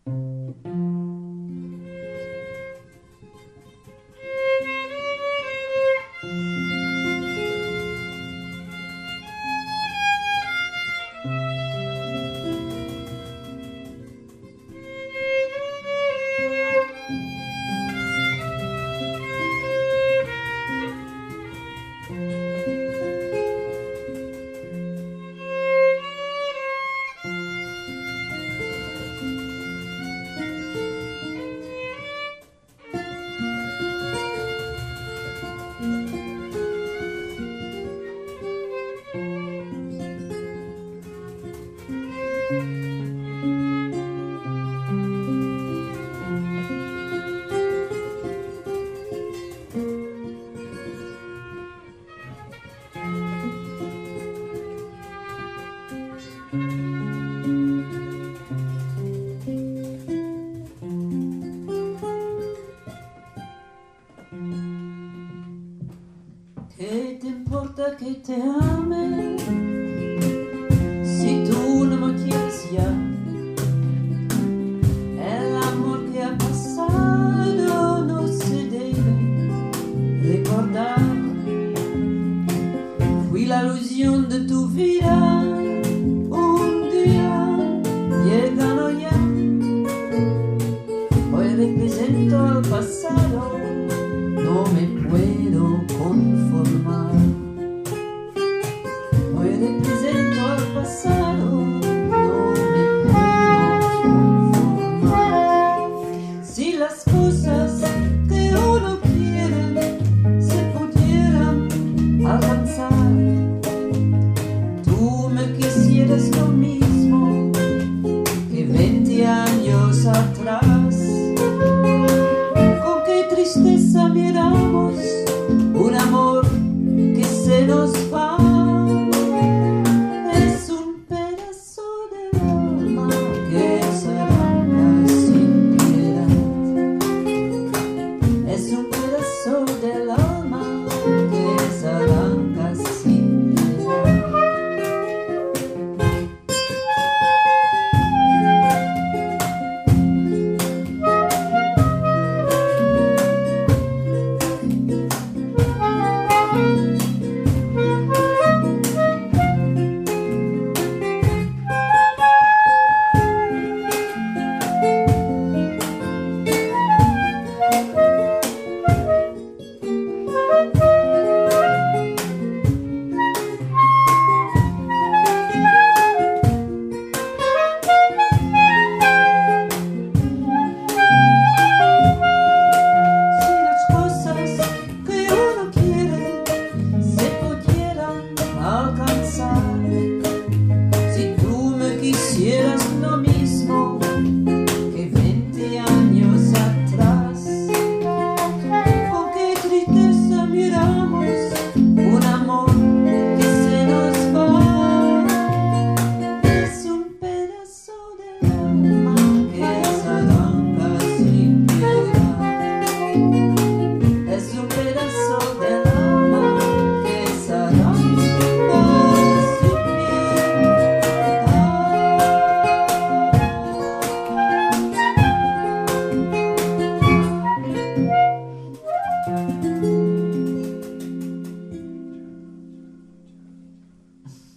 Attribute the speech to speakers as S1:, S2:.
S1: ¿Qué te importa que te ame si tú no me quieres ya? El amor que ha pasado no se debe recordar. Fui la ilusión de tu vida, un día llegando ya. Hoy represento al pasado, no me puedo conformar. Hoy represento al pasado, no me puedo conformar. Si las cosas que uno quiere se pudieran alcanzar, tú me quisieras lo mismo que 20 años atrás.